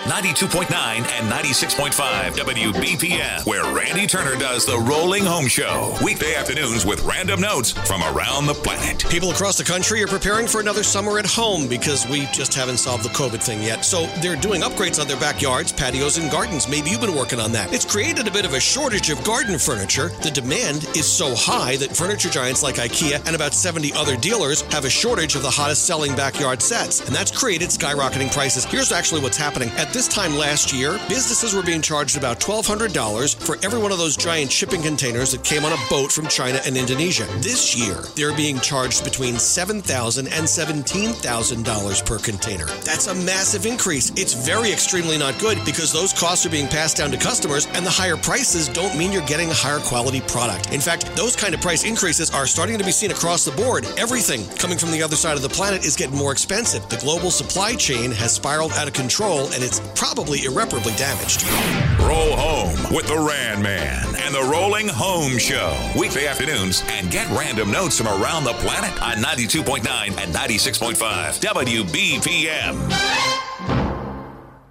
92.9 and 96.5 WBPM, where Randy Turner does the Rolling Home Show. Weekday afternoons with random notes from around the planet. People across the country are preparing for another summer at home because we just haven't solved the COVID thing yet. So they're doing upgrades on their backyards, patios, and gardens. Maybe you've been working on that. It's created a bit of a shortage of garden furniture. The demand is so high that furniture giants like IKEA and about 70 other dealers have a shortage of the hottest selling backyard sets. And that's created skyrocketing prices. Here's actually what's happening. At this time last year, businesses were being charged about $1,200 for every one of those giant shipping containers that came on a boat from China and Indonesia. This year, they're being charged between $7,000 and $17,000 per container. That's a massive increase. It's very extremely not good because those costs are being passed down to customers, and the higher prices don't mean you're getting a higher quality product. In fact, those kind of price increases are starting to be seen across the board. Everything coming from the other side of the planet is getting more expensive. The global supply chain has spiraled out of control, and it's probably irreparably damaged. Roll home with the Rand Man and the Rolling Home Show. Weekday afternoons, and get random notes from around the planet on 92.9 and 96.5 WBPM.